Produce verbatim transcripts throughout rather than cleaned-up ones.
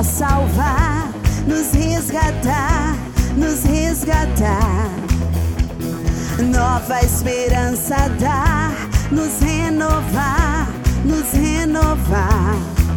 pra salvar, nos resgatar, nos resgatar. Nova esperança dar, nos renovar, nos renovar.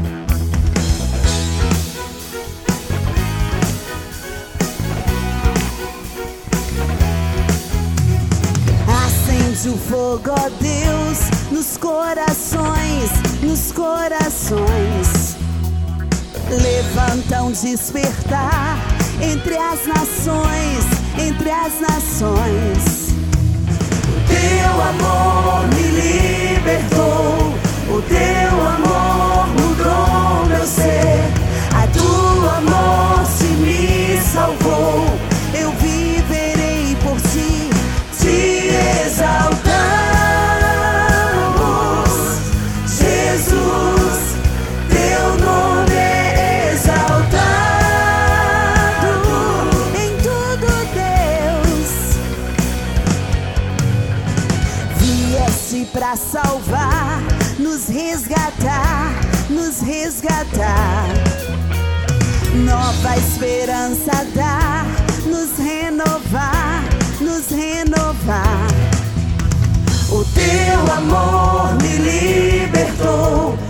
Acende o fogo, ó Deus, nos corações, nos corações. Levanta um despertar entre as nações, entre as nações. O teu amor me libertou, o teu amor mudou meu ser. A tua morte me salvou, eu viverei por ti, te exaltamos, Jesus, teu nome é exaltado em tudo, Deus. Vieste pra salvar, nos resgatar, nos resgatar. Nova esperança dar, nos renovar, nos renovar. O teu amor me libertou,